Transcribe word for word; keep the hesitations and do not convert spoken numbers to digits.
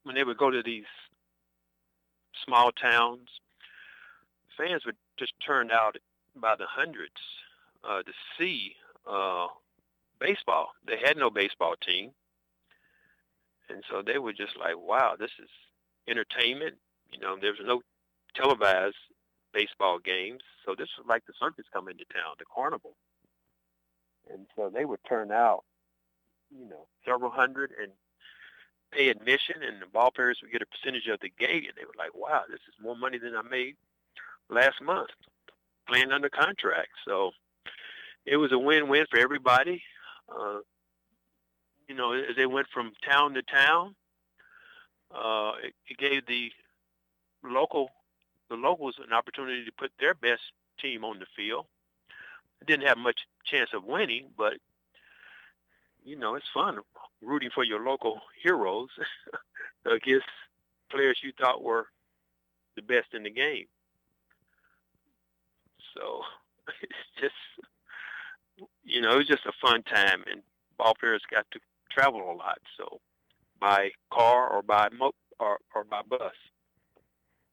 when they would go to these small towns, fans would just turn out by the hundreds uh, to see uh, baseball. They had no baseball team, and so they were just like, "Wow, this is entertainment." You know, there was no televised baseball games, so this was like the circus coming to town, the carnival. And so they would turn out, you know, several hundred and pay admission, and the ball players would get a percentage of the gate, and they were like, "Wow, this is more money than I made last month playing under contract." So it was a win-win for everybody. Uh, you know, as they went from town to town, uh, it, it gave the local the locals an opportunity to put their best team on the field. It didn't have much chance of winning, but you know, it's fun rooting for your local heroes against players you thought were the best in the game. So it's just, you know, it was just a fun time, and ball players got to travel a lot, so by car or by mo- or, or by bus.